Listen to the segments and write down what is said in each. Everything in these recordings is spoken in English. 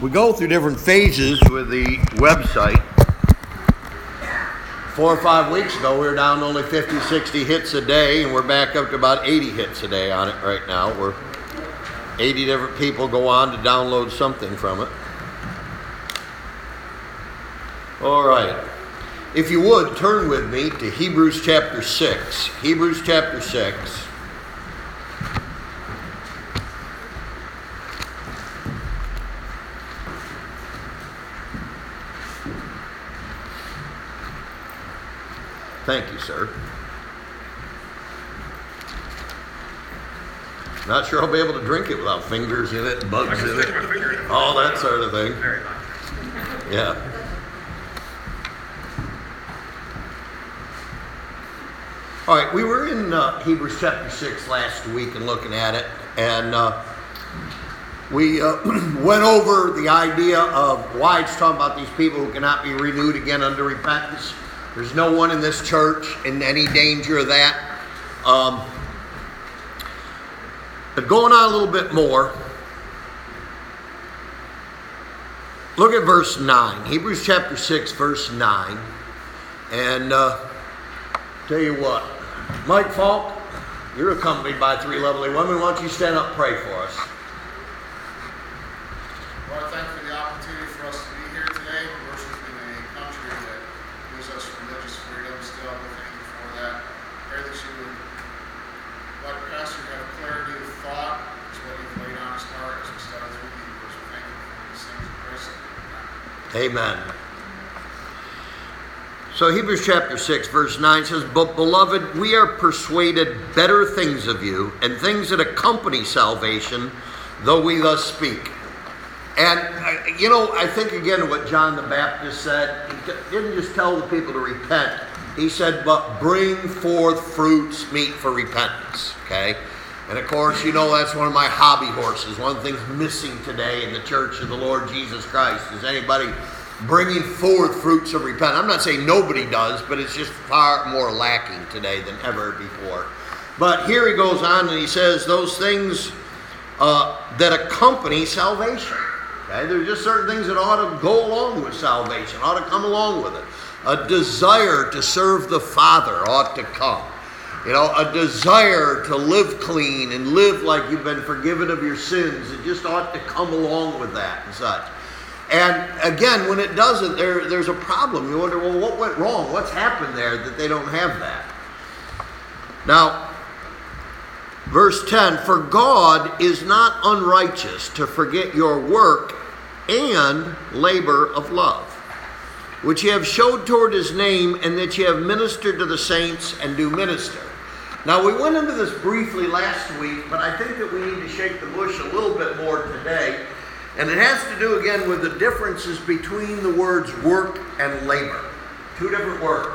We go through different phases with the website. 4 or 5 weeks ago, we were down to only 50, 60 hits a day, and we're back up to about 80 hits a day on it right now. Where 80 different people go on to download something from it. All right. If you would, turn with me to Hebrews chapter 6. Hebrews chapter 6. Thank you, sir. Not sure I'll be able to drink it without fingers in it, bugs in it, all that sort of thing. Yeah. All right, we were in Hebrews chapter 6 last week and looking at it, and we went over the idea of why it's talking about these people who cannot be renewed again unto repentance. There's no one in this church in any danger of that. But going on a little bit more, look at verse 9. Hebrews chapter 6, verse 9. And tell you what, Mike Falk, you're accompanied by 3 lovely women. Why don't you stand up and pray for us? Lord, thank you for the opportunity for us to be here today, worshiping a country that gives us religious freedom still. We thank you for that. Pray that you would let Pastor have clarity of thought as what you've laid on his heart as we study through Hebrews. We thank you for these things in Christ. Amen. So Hebrews chapter 6, verse 9 says, "But beloved, we are persuaded better things of you, and things that accompany salvation, though we thus speak." And, I think again of what John the Baptist said. He didn't just tell the people to repent. He said, but bring forth fruits meet for repentance. Okay? And of course, that's one of my hobby horses. One of the things missing today in the Church of the Lord Jesus Christ is anybody bringing forth fruits of repentance. I'm not saying nobody does, but it's just far more lacking today than ever before. But here he goes on and he says those things that accompany salvation. Okay? There are just certain things that ought to go along with salvation, ought to come along with it. A desire to serve the Father ought to come. A desire to live clean and live like you've been forgiven of your sins. It just ought to come along with that and such. And again, when it doesn't, there's a problem. You wonder, well, what went wrong? What's happened there that they don't have that? Now, verse 10, "For God is not unrighteous to forget your work and labor of love, which ye have showed toward his name, and that ye have ministered to the saints and do minister." Now, we went into this briefly last week, but I think that we need to shake the bush a little bit more today. And it has to do again with the differences between the words work and labor. 2 different words.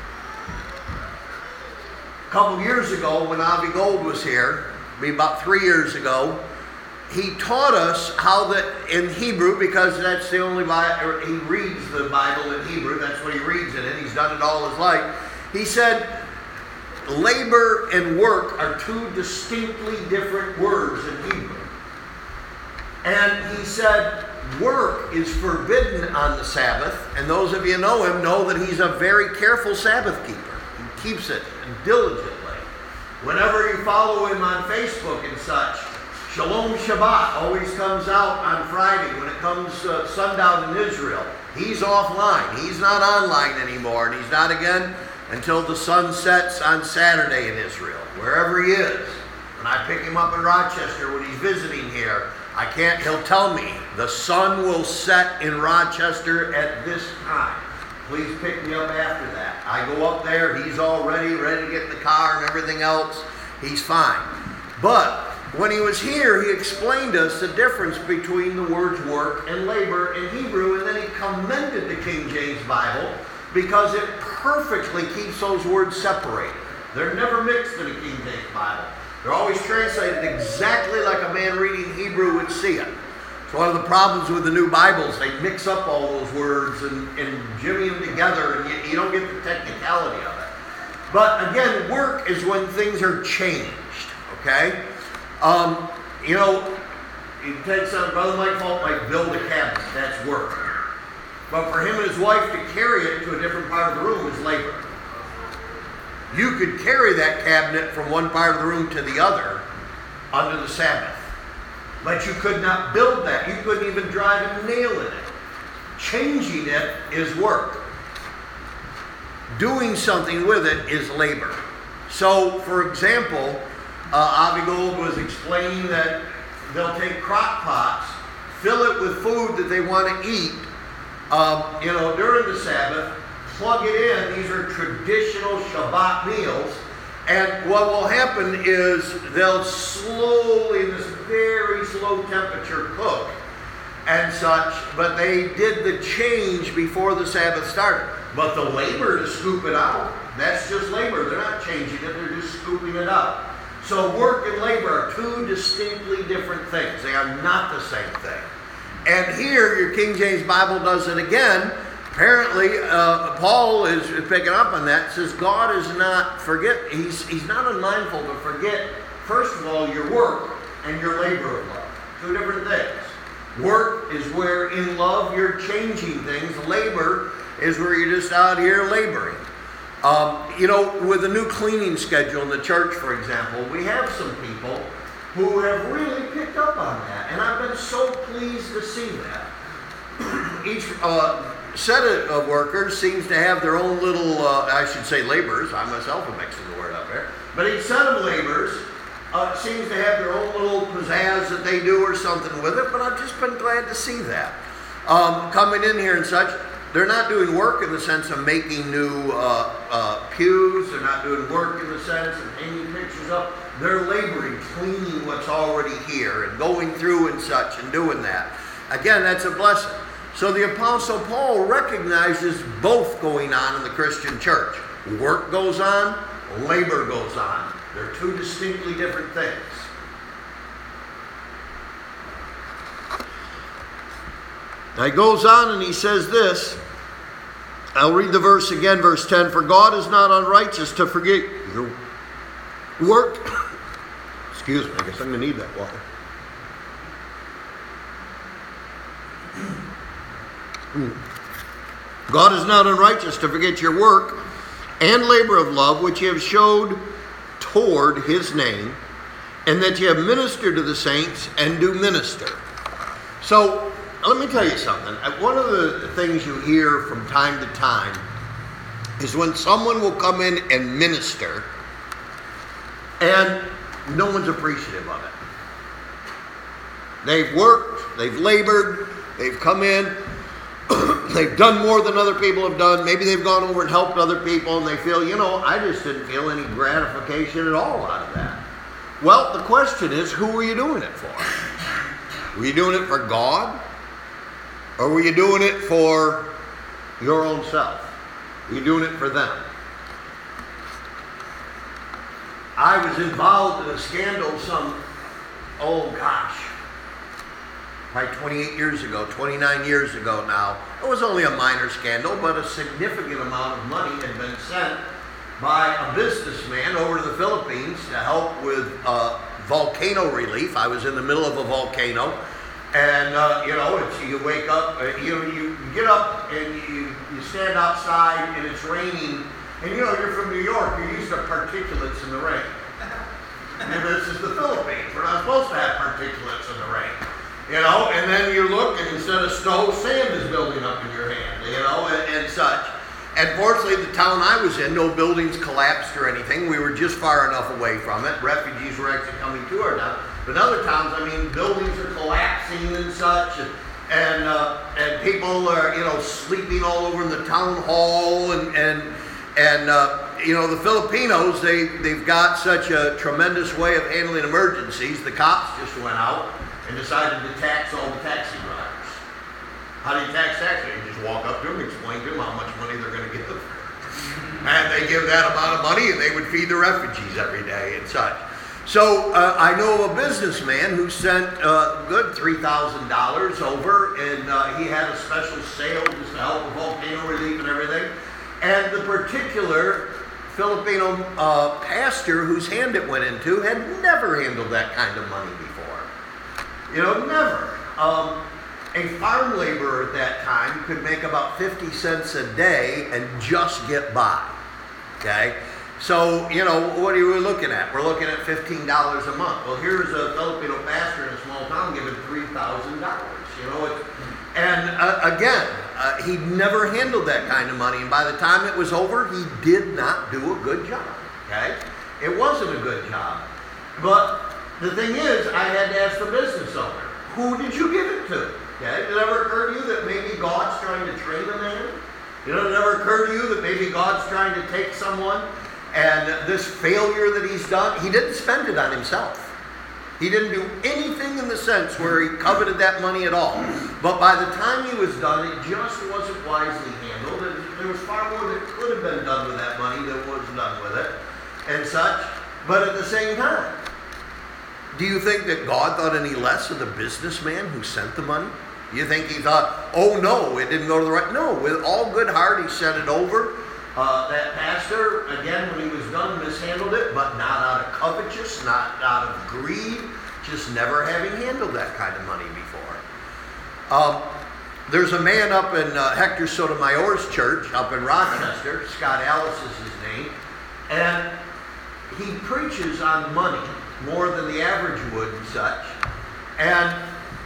A couple years ago, when Avi Gold was here, maybe about 3 years ago, he taught us how that in Hebrew, because that's the only Bible, he reads the Bible in Hebrew, that's what he reads it in, he's done it all his life. He said, labor and work are 2 distinctly different words in Hebrew. And he said, work is forbidden on the Sabbath, and those of you who know him know that he's a very careful Sabbath keeper. He keeps it diligently. Whenever you follow him on Facebook and such, Shalom Shabbat always comes out on Friday when it comes sundown in Israel. He's offline. He's not online anymore, and he's not again until the sun sets on Saturday in Israel, wherever he is. When I pick him up in Rochester when he's visiting here, he'll tell me, the sun will set in Rochester at this time. Please pick me up after that. I go up there, he's all ready to get in the car and everything else. He's fine. But when he was here, he explained to us the difference between the words work and labor in Hebrew, and then he commended the King James Bible because it perfectly keeps those words separated. They're never mixed in the King James Bible. They're always translated exactly like a man reading Hebrew would see it. It's one of the problems with the new Bibles. They mix up all those words and jimmy them together, and you don't get the technicality of it. But again, work is when things are changed, okay? you can take something, Brother Mike Falk might build a cabinet, that's work. But for him and his wife to carry it to a different part of the room is labor. You could carry that cabinet from one part of the room to the other under the Sabbath. But you could not build that. You couldn't even drive a nail in it. Changing it is work. Doing something with it is labor. So, for example, Avi Gold was explaining that they'll take crock pots, fill it with food that they want to eat, during the Sabbath, plug it in. These are traditional Shabbat meals. And what will happen is they'll slowly, in this very slow temperature, cook and such. But they did the change before the Sabbath started. But the labor to scoop it out, that's just labor. They're not changing it, they're just scooping it out. So work and labor are two distinctly different things. They are not the same thing. And here, your King James Bible does it again. Apparently, Paul is picking up on that. Says God is not He's not unmindful to forget, first of all, your work and your labor of love. Two different things. Work is where in love you're changing things. Labor is where you're just out here laboring. With the new cleaning schedule in the church, for example, we have some people who have really picked up on that, and I've been so pleased to see that. Each set of workers seems to have their own little, laborers. I myself am mixing the word up there. But each set of laborers seems to have their own little pizzazz that they do or something with it, but I've just been glad to see that. Coming in here and such, they're not doing work in the sense of making new pews. They're not doing work in the sense of hanging pictures up. They're laboring, cleaning what's already here and going through and such and doing that. Again, that's a blessing. So the Apostle Paul recognizes both going on in the Christian church. Work goes on, labor goes on. They're two distinctly different things. Now he goes on and he says this. I'll read the verse again, verse 10. For God is not unrighteous to forget your work. Excuse me, I guess I'm going to need that water. God is not unrighteous to forget your work and labor of love, which you have showed toward his name, and that you have ministered to the saints and do minister. So, let me tell you something. One of the things you hear from time to time is when someone will come in and minister, and no one's appreciative of it. They've worked, they've labored, they've come in, they've done more than other people have done. Maybe they've gone over and helped other people and they feel, I just didn't feel any gratification at all out of that. Well, the question is, who were you doing it for? Were you doing it for God? Or were you doing it for your own self? Were you doing it for them? I was involved in a scandal probably 28 years ago, 29 years ago now. It was only a minor scandal, but a significant amount of money had been sent by a businessman over to the Philippines to help with volcano relief. I was in the middle of a volcano, and you wake up, you get up and you stand outside and it's raining, and you're from New York, you're used to particulates in the rain. And this is the Philippines. We're not supposed to have particulates in the rain. And then you look, and instead of snow, sand is building up in your hand, and such. And fortunately, the town I was in, no buildings collapsed or anything. We were just far enough away from it. Refugees were actually coming to our town. But in other towns, buildings are collapsing and such, and people are, sleeping all over in the town hall, and the Filipinos, they've got such a tremendous way of handling emergencies. The cops just went out and decided to tax all the taxi drivers. How do you tax taxis? You just walk up to them, explain to them how much money they're going to give. And they give that amount of money, and they would feed the refugees every day and such. So I know of a businessman who sent good $3,000 over, and he had a special sale just to help with volcano relief and everything. And the particular Filipino pastor whose hand it went into had never handled that kind of money before. Never. A farm laborer at that time could make about 50 cents a day and just get by. Okay? So, what are we looking at? We're looking at $15 a month. Well, here's a Filipino pastor in a small town giving $3,000. He never handled that kind of money. And by the time it was over, he did not do a good job. Okay? It wasn't a good job. But the thing is, I had to ask the business owner, who did you give it to? Okay? Did it ever occur to you that maybe God's trying to train a man? Did it ever occur to you that maybe God's trying to take someone and this failure that he's done, he didn't spend it on himself. He didn't do anything in the sense where he coveted that money at all. But by the time he was done, it just wasn't wisely handled. And there was far more that could have been done with that money than was done with it and such. But at the same time, do you think that God thought any less of the businessman who sent the money? You think he thought, oh no, it didn't go to the right? No, with all good heart he sent it over. That pastor, again, when he was done, mishandled it, but not out of covetous, not out of greed, just never having handled that kind of money before. There's a man up in Hector Sotomayor's church up in Rochester. Scott Ellis is his name. And he preaches on money more than the average would and such. And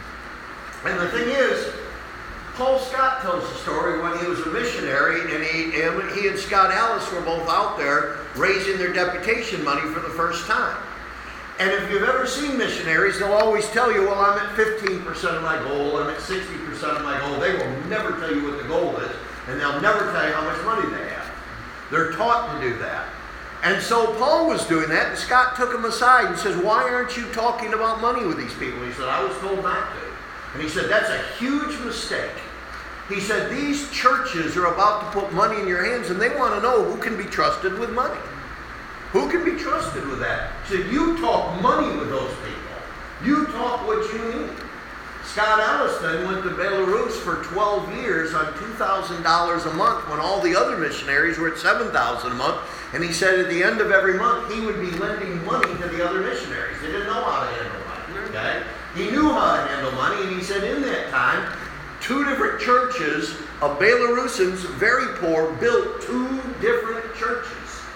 the thing is, Paul Scott tells the story when he was a missionary, and he and Scott Ellis were both out there raising their deputation money for the first time. And if you've ever seen missionaries, they'll always tell you, well, I'm at 15% of my goal, I'm at 60% of my goal. They will never tell you what the goal is, and they'll never tell you how much money they have. They're taught to do that. And so Paul was doing that, and Scott took him aside and says, why aren't you talking about money with these people? He said, I was told not to. And he said, that's a huge mistake. He said, these churches are about to put money in your hands, and they want to know who can be trusted with money. Who can be trusted with that? He said, you talk money with those people. You talk what you need. Scott Ellis then went to Belarus for 12 years on $2,000 a month when all the other missionaries were at $7,000 a month. And he said at the end of every month, he would be lending money to the other missionaries. They didn't know how to handle money. Okay? He knew how to handle money, and he said in that time, 2 different churches of Belarusians, very poor, built 2 different churches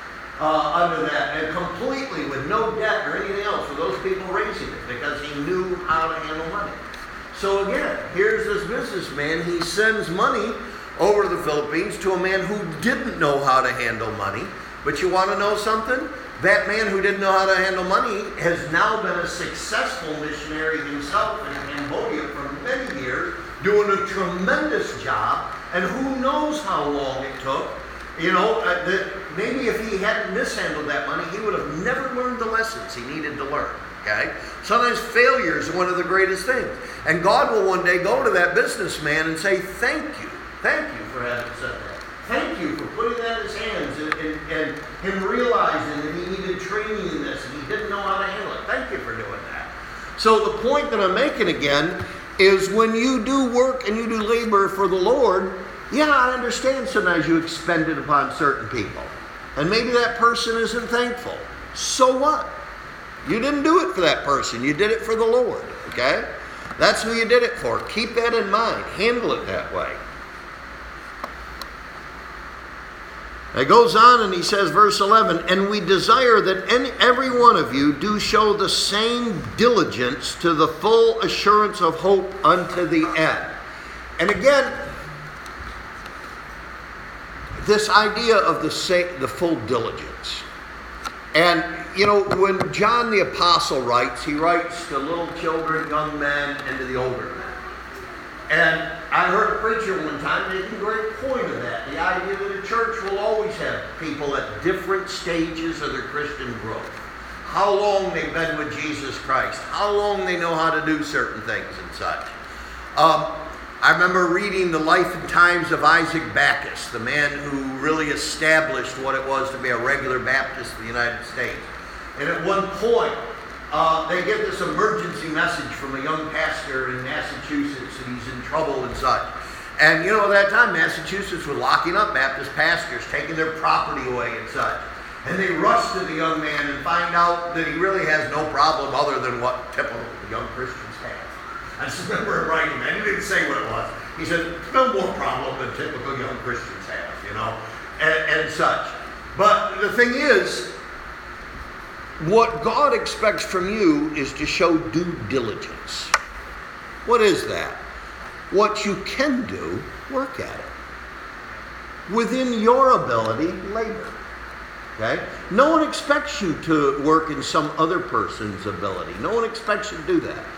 under that, and completely with no debt or anything else, with those people raising it, because he knew how to handle money. So again, here's this businessman. He sends money over to the Philippines to a man who didn't know how to handle money. But you want to know something? That man who didn't know how to handle money has now been a successful missionary himself in Cambodia for many years, doing a tremendous job, and who knows how long it took. Maybe if he hadn't mishandled that money, he would have never learned the lessons he needed to learn. Okay? Sometimes failure is one of the greatest things. And God will one day go to that businessman and say, thank you. Thank you for having said that. Thank you for putting that in his hands and him realizing that he needed training in this and he didn't know how to handle it. Thank you for doing that. So the point that I'm making again is when you do work and you do labor for the Lord, yeah, I understand sometimes you expend it upon certain people. And maybe that person isn't thankful. So what? You didn't do it for that person. You did it for the Lord. Okay? That's who you did it for. Keep that in mind. Handle it that way. It goes on and he says, verse 11, and we desire that every one of you do show the same diligence to the full assurance of hope unto the end. And again, this idea of the full diligence. And, when John the Apostle writes, he writes to little children, young men, and to the older men. And I heard a preacher one time making a great point of that. The idea that a church will always have people at different stages of their Christian growth. How long they've been with Jesus Christ. How long they know how to do certain things and such. I remember reading the life and times of Isaac Backus, the man who really established what it was to be a regular Baptist in the United States. And at one point, they get this emergency message from a young pastor in Massachusetts, and he's in trouble and such. And at that time, Massachusetts was locking up Baptist pastors, taking their property away and such. And they rush to the young man and find out that he really has no problem other than what typical young Christians have. I just remember him writing that. He didn't say what it was. He said, no more problem than typical young Christians have, and such. But the thing is, what God expects from you is to show due diligence. What is that? What you can do, work at it. Within your ability, labor. Okay? No one expects you to work in some other person's ability. No one expects you to do that.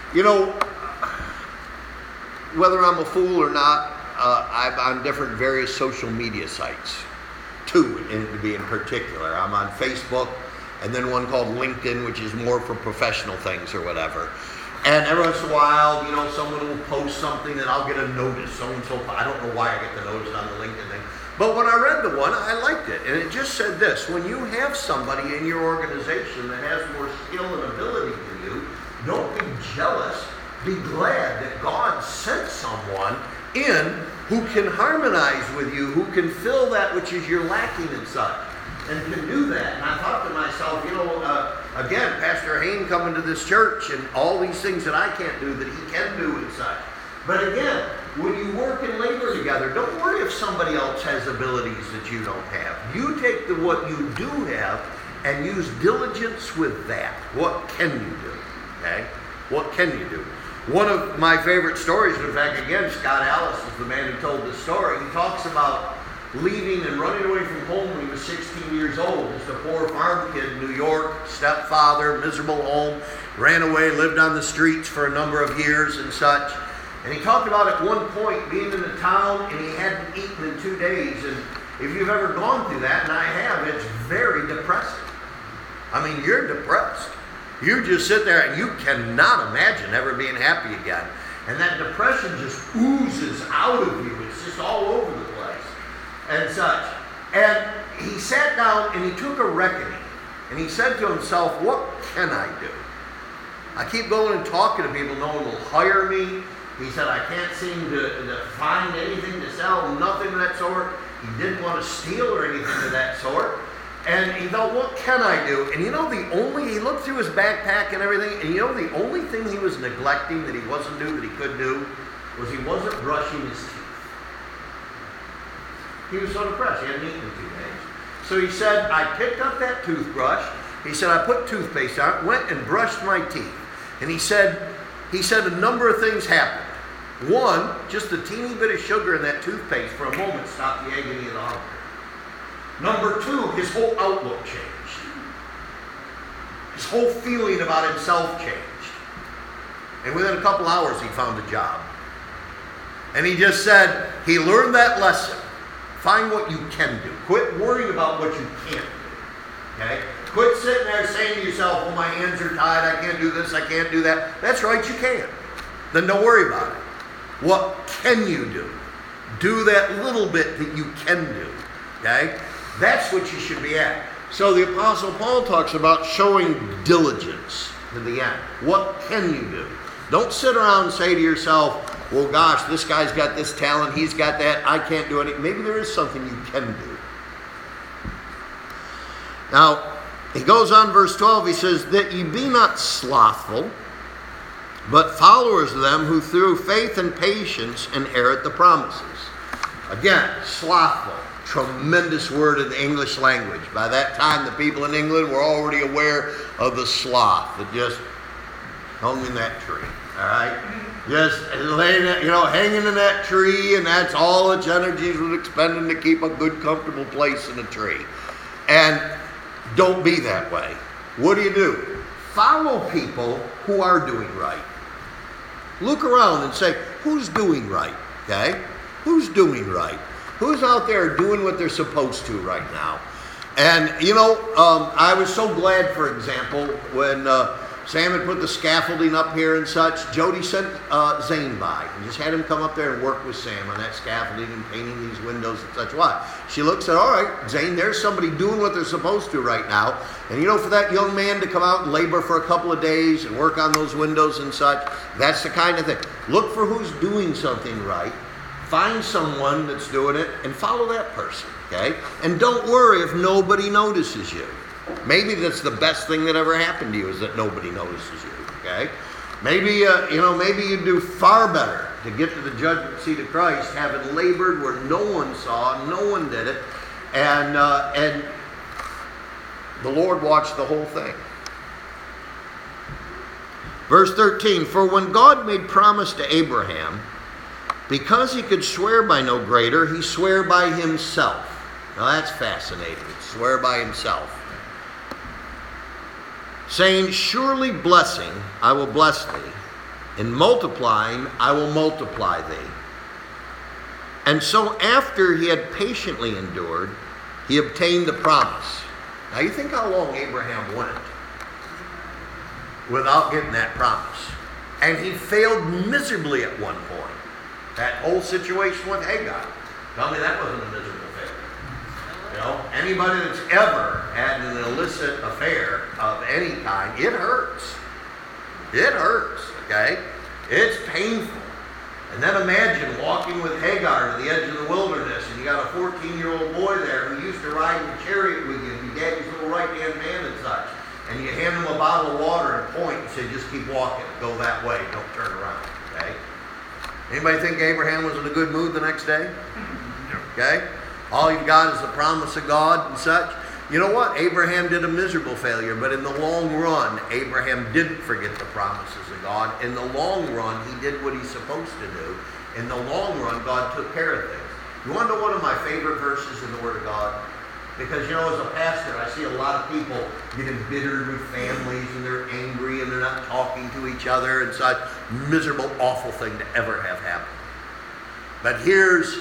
Whether I'm a fool or not, I'm on different various social media sites. Two, to be in particular. I'm on Facebook, and then one called LinkedIn, which is more for professional things or whatever. And every once in a while, someone will post something and I'll get a notice. So-and-so, I don't know why I get the notice on the LinkedIn thing. But when I read the one, I liked it. And it just said this: when you have somebody in your organization that has more skill and ability than you, don't be jealous. Be glad that God sent someone in who can harmonize with you, who can fill that which is you're lacking in such, and can do that. And I thought to myself, again, Pastor Hain coming to this church and all these things that I can't do that he can do and such. But again, when you work and labor together, don't worry if somebody else has abilities that you don't have. You take what you do have and use diligence with that. What can you do? Okay? What can you do? One of my favorite stories, in fact, again, Scott Alice is the man who told this story. He talks about leaving and running away from home when he was 16 years old. Just a poor farm kid in New York, stepfather, miserable home, ran away, lived on the streets for a number of years and such. And he talked about at one point being in the town and he hadn't eaten in 2 days. And if you've ever gone through that, and I have, it's very depressing. I mean, you're depressed. You just sit there and you cannot imagine ever being happy again. And that depression just oozes out of you. It's just all over the place and such. And he sat down and he took a reckoning. And he said to himself, what can I do? I keep going and talking to people. No one will hire me. He said, I can't seem to find anything to sell, nothing of that sort. He didn't want to steal or anything of that sort. And he thought, what can I do? And he looked through his backpack and everything, and the only thing he was neglecting that he wasn't doing, that he could do, was he wasn't brushing his teeth. He was so depressed, he hadn't eaten in 2 days. So he said, I picked up that toothbrush. He said, I put toothpaste on it, went and brushed my teeth. And he said a number of things happened. One, just a teeny bit of sugar in that toothpaste for a moment stopped the agony of the hunger. Number two, his whole outlook changed. His whole feeling about himself changed. And within a couple hours, he found a job. And he just said, he learned that lesson. Find what you can do. Quit worrying about what you can't do. Okay? Quit sitting there saying to yourself, well, my hands are tied, I can't do this, I can't do that. That's right, you can. Then don't worry about it. What can you do? Do that little bit that you can do. Okay? That's what you should be at. So the Apostle Paul talks about showing diligence to the end. What can you do? Don't sit around and say to yourself, well, gosh, this guy's got this talent, he's got that, I can't do anything. Maybe there is something you can do. Now, he goes on, verse 12, he says, that ye be not slothful, but followers of them who through faith and patience inherit the promises. Again, slothful. Tremendous word in the English language. By that time, the people in England were already aware of the sloth that just hung in that tree. All right? Just laying it, hanging in that tree, and that's all its energies was expending to keep a good, comfortable place in a tree. And don't be that way. What do? Follow people who are doing right. Look around and say, who's doing right? Okay? Who's doing right? Who's out there doing what they're supposed to right now? And, I was so glad, for example, when Sam had put the scaffolding up here and such. Jody sent Zane by and just had him come up there and work with Sam on that scaffolding and painting these windows and such. Why? She looks at, all right, Zane, there's somebody doing what they're supposed to right now. And for that young man to come out and labor for a couple of days and work on those windows and such, that's the kind of thing. Look for who's doing something right. Find someone that's doing it and follow that person, okay? And don't worry if nobody notices you. Maybe that's the best thing that ever happened to you, is that nobody notices you, okay? Maybe, maybe you'd do far better to get to the judgment seat of Christ, having labored where no one saw, no one did it, and the Lord watched the whole thing. Verse 13, for when God made promise to Abraham, because he could swear by no greater, he swore by himself. Now that's fascinating. Swear by himself. Saying, surely blessing I will bless thee, and multiplying I will multiply thee. And so after he had patiently endured, he obtained the promise. Now you think how long Abraham went without getting that promise. And he failed miserably at one point. That whole situation with Hagar. Tell me that wasn't a miserable failure. Anybody that's ever had an illicit affair of any kind, it hurts. It hurts, okay? It's painful. And then imagine walking with Hagar to the edge of the wilderness, and you got a 14-year-old boy there who used to ride in the chariot with you, and your daddy's little right-hand man and such. And you hand him a bottle of water and point and say, just keep walking. Go that way. Don't turn around. Okay? Anybody think Abraham was in a good mood the next day? Okay? All you've got is the promise of God and such. You know what? Abraham did a miserable failure, but in the long run, Abraham didn't forget the promises of God. In the long run, he did what he's supposed to do. In the long run, God took care of things. You want to know one of my favorite verses in the Word of God? Because, as a pastor, I see a lot of people get embittered with families, and they're angry, and they're not talking to each other, and such. Miserable, awful thing to ever have happen. But here's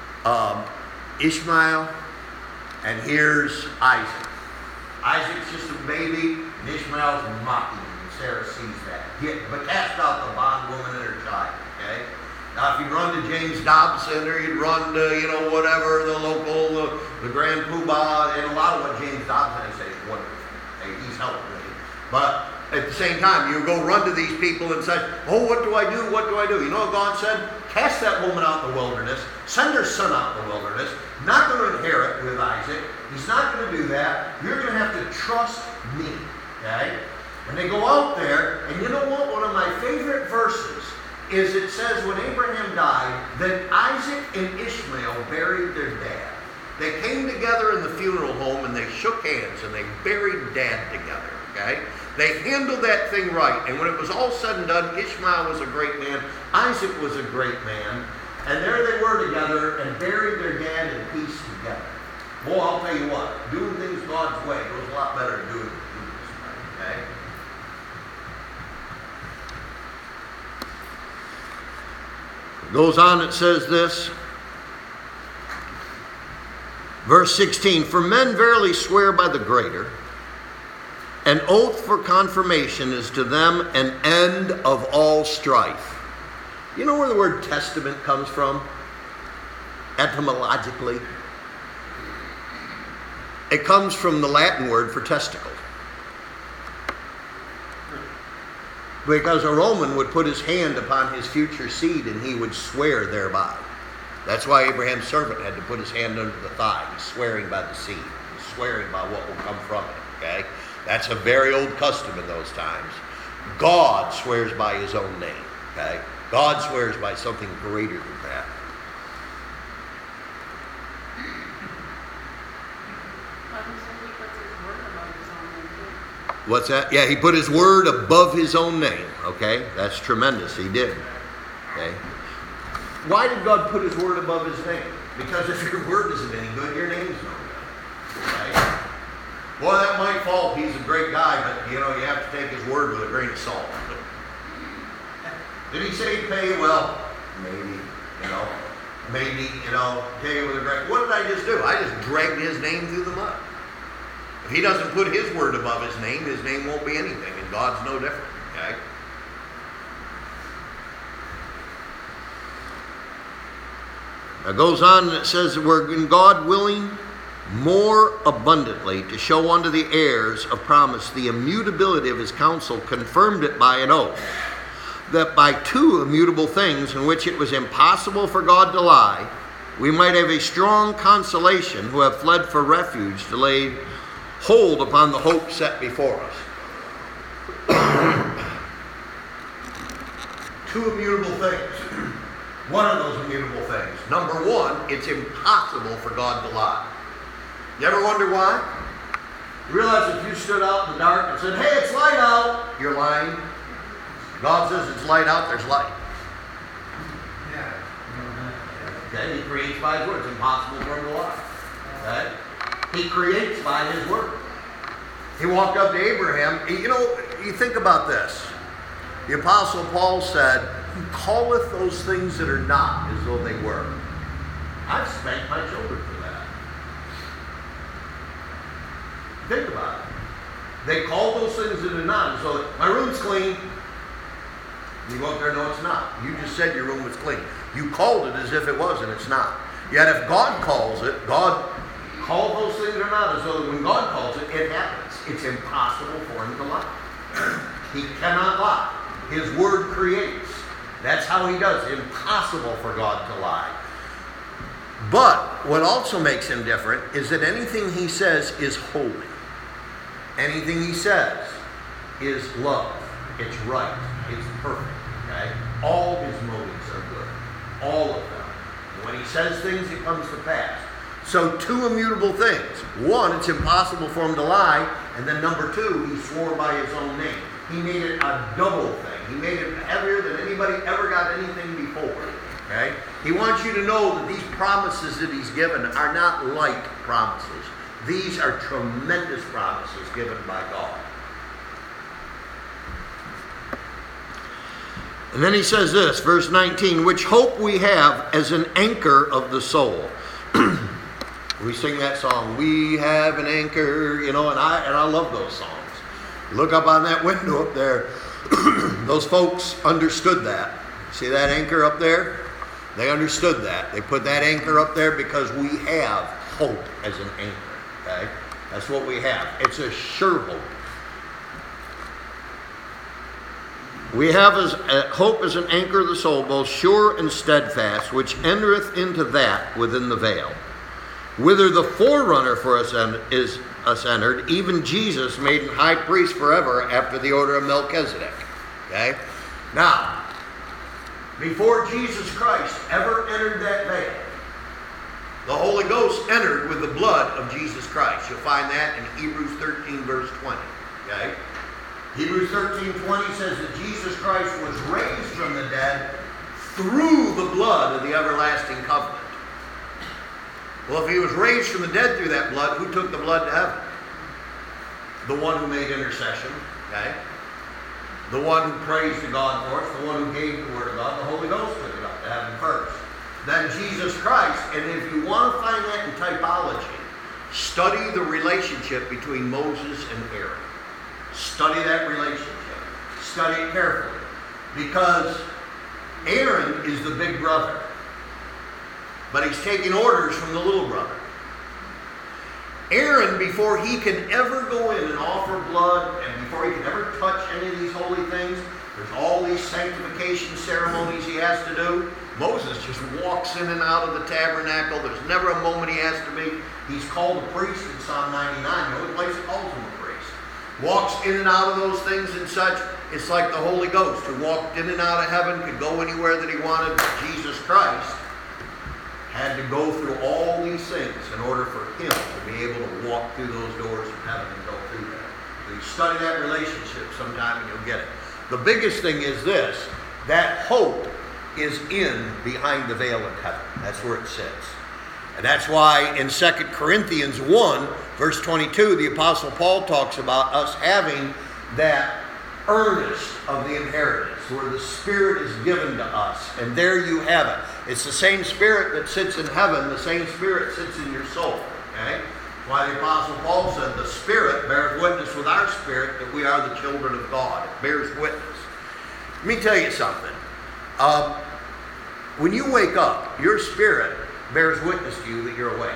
Ishmael, and here's Isaac. Isaac's just a baby, and Ishmael's mocking him, and Sarah sees that. But cast out the bondwoman and her child, okay? Now, if you'd run to James Dobson, or you'd run to, whatever, the local, the Grand Poobah, and a lot of what James Dobson has said is wonderful. Hey, he's helped me. But at the same time, you go run to these people and say, oh, what do I do? What do I do? You know what God said? Cast that woman out in the wilderness. Send her son out in the wilderness. Not going to inherit with Isaac. He's not going to do that. You're going to have to trust me. Okay? And they go out there, and you know what? One of my favorite verses is it says when Abraham died, that Isaac and Ishmael buried their dad. They came together in the funeral home and they shook hands and they buried dad together, okay? They handled that thing right. And when it was all said and done, Ishmael was a great man. Isaac was a great man. And there they were together and buried their dad in peace together. Boy, I'll tell you what, doing things God's way goes a lot better than doing it this way, okay? Goes on, it says this. Verse 16, for men verily swear by the greater. An oath for confirmation is to them an end of all strife. You know where the word testament comes from? Etymologically. It comes from the Latin word for testicle. Because a Roman would put his hand upon his future seed and he would swear thereby. That's why Abraham's servant had to put his hand under the thigh. He's swearing by the seed. He's swearing by what will come from it. Okay? That's a very old custom in those times. God swears by his own name. Okay? God swears by something greater than that. What's that? Yeah, he put his word above his own name. Okay? That's tremendous. He did. Okay? Why did God put his word above his name? Because if your word isn't any good, your name's no good. Okay? Boy, that might fall. He's a great guy, but you have to take his word with a grain of salt. Did he say he'd pay you? Well, maybe, maybe, pay you with a grain. What did I just do? I just dragged his name through the mud. If he doesn't put his word above his name won't be anything, and God's no different, okay? It goes on and it says, we're in God willing more abundantly to show unto the heirs of promise the immutability of his counsel, confirmed it by an oath, that by two immutable things in which it was impossible for God to lie, we might have a strong consolation who have fled for refuge to lay hold upon the hope set before us. two immutable things. What are those immutable things? Number one, it's impossible for God to lie. You ever wonder why? You realize if you stood out in the dark and said, hey, it's light out, you're lying. God says it's light out, there's light. Okay, he creates by his word. It's impossible for him to lie. Okay? He creates by his word. He walked up to Abraham. You think about this. The Apostle Paul said, he calleth those things that are not as though they were. I've spanked my children for that. Think about it. They call those things that are not as though my room's clean. You go up there, no, it's not. You just said your room was clean. You called it as if it was, and it's not. Yet if God calls it, God called those things or not, as though when God calls it, it happens. It's impossible for him to lie. He cannot lie. His word creates. That's how he does. Impossible for God to lie. But what also makes him different is that anything he says is holy. Anything he says is love. It's right. It's perfect. Okay? All his motives are good. All of them. When he says things, it comes to pass. So two immutable things. One, it's impossible for him to lie. And then number two, he swore by his own name. He made it a double thing. He made it heavier than anybody ever got anything before. Okay? He wants you to know that these promises that he's given are not light promises. These are tremendous promises given by God. And then he says this, verse 19, which hope we have as an anchor of the soul. We sing that song, we have an anchor, and I love those songs. Look up on that window up there. Those folks understood that. See that anchor up there? They understood that. They put that anchor up there because we have hope as an anchor. Okay? That's what we have. It's a sure hope. We have hope as an anchor of the soul, both sure and steadfast, which entereth into that within the veil, whither the forerunner for us is entered, even Jesus made high priest forever after the order of Melchizedek. Okay? Now, before Jesus Christ ever entered that veil, the Holy Ghost entered with the blood of Jesus Christ. You'll find that in Hebrews 13, verse 20. Okay? Hebrews 13:20 says that Jesus Christ was raised from the dead through the blood of the everlasting covenant. Well, if he was raised from the dead through that blood, who took the blood to heaven? The one who made intercession, okay? The one who prays to God for us, the one who gave the word of God, the Holy Ghost took it up to heaven first. Then Jesus Christ, and if you want to find that in typology, study the relationship between Moses and Aaron. Study that relationship. Study it carefully. Because Aaron is the big brother. But he's taking orders from the little brother. Aaron, before he can ever go in and offer blood, and before he can ever touch any of these holy things, there's all these sanctification ceremonies he has to do. Moses just walks in and out of the tabernacle. There's never a moment he has to be. He's called a priest in Psalm 99. The only place it calls him a priest. Walks in and out of those things and such. It's like the Holy Ghost who walked in and out of heaven, could go anywhere that he wanted. But Jesus Christ had to go through all these things in order for him to be able to walk through those doors of heaven and go through that. So you study that relationship sometime and you'll get it. The biggest thing is this, that hope is in behind the veil of heaven. That's where it sits. And that's why in 2 Corinthians 1, verse 22, the Apostle Paul talks about us having that earnest of the inheritance, where the Spirit is given to us. And there you have it. It's the same Spirit that sits in heaven, the same Spirit sits in your soul. Okay? That's why the Apostle Paul said, the Spirit beareth witness with our spirit that we are the children of God. It bears witness. Let me tell you something. When you wake up, your spirit bears witness to you that you're awake.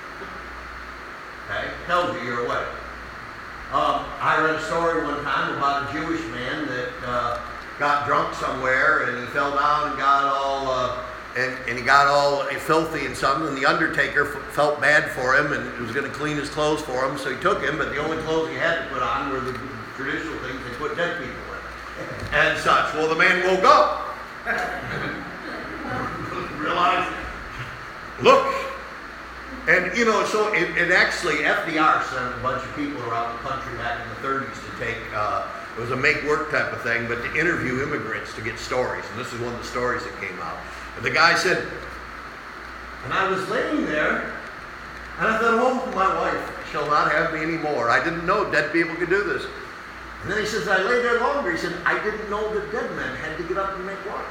Okay? Tells you you're awake. I read a story one time about a Jewish man that got drunk somewhere and he fell down and got all and he got all filthy and something, and the undertaker felt bad for him and was going to clean his clothes for him, so he took him, but the only clothes he had to put on were the traditional things they put dead people in and such. Well, the man woke up Realize, look. And, you know, so it actually, FDR sent a bunch of people around the country back in the 30s to take, it was a make-work type of thing, but to interview immigrants to get stories. And this is one of the stories that came out. And the guy said, and I was laying there, and I thought, oh, my wife shall not have me anymore. I didn't know dead people could do this. And then he says, I lay there longer. He said, I didn't know that dead men had to get up and make water.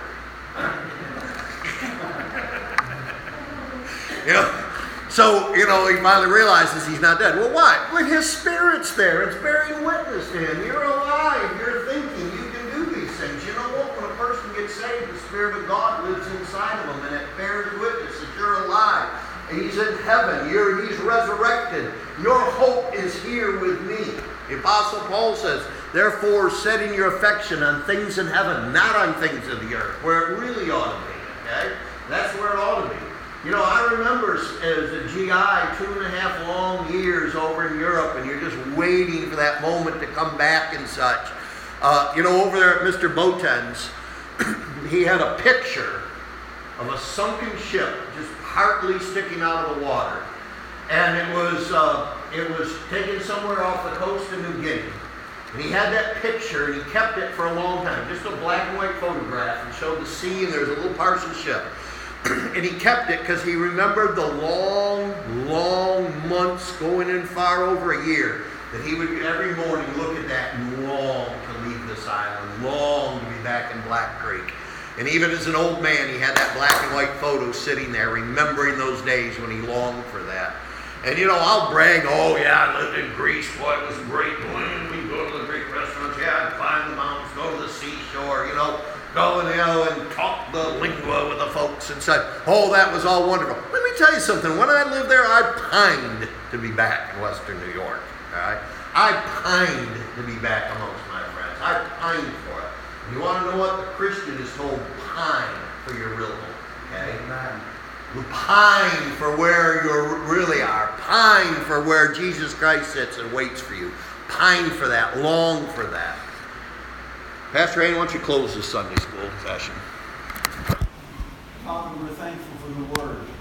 You know? So, you know, he finally realizes he's not dead. Well, why? Well, his spirit's there. It's bearing witness to him. You're alive. You're thinking. You can do these things. You know what? When a person gets saved, the Spirit of God lives inside of them, and it bears witness that you're alive. And he's in heaven. He's resurrected. Your hope is here with me. The Apostle Paul says, therefore, setting your affection on things in heaven, not on things of the earth, where it really ought to be. Okay? That's where it ought to be. You know, I remember as a GI, 2.5 long years over in Europe, and you're just waiting for that moment to come back and such. You know, over there at Mr. Boten's, he had a picture of a sunken ship just partly sticking out of the water. And it was taken somewhere off the coast of New Guinea. And he had that picture, and he kept it for a long time, just a black and white photograph, and showed the sea, and there's a little partial ship. And he kept it because he remembered the long, long months, going in far over a year, that he would every morning look at that and long to leave this island, long to be back in Black Creek. And even as an old man, he had that black and white photo sitting there, remembering those days when he longed for that. And you know, I'll brag, oh yeah, I lived in Greece, boy, it was great. We go to the Greek restaurants, yeah, I'd climb the mountains, go to the seashore, you know, go and, you know, and talk the lingua with the folks and such. Oh, that was all wonderful. Let me tell you something. When I lived there, I pined to be back in Western New York. All right? I pined to be back amongst my friends. I pined for it. You want to know what? The Christian is told, pine for your real home. Okay? Amen. You pine for where you really are. Pine for where Jesus Christ sits and waits for you. Pine for that. Long for that. Pastor Ann, why don't you close this Sunday school session? Father, we're thankful for the Word.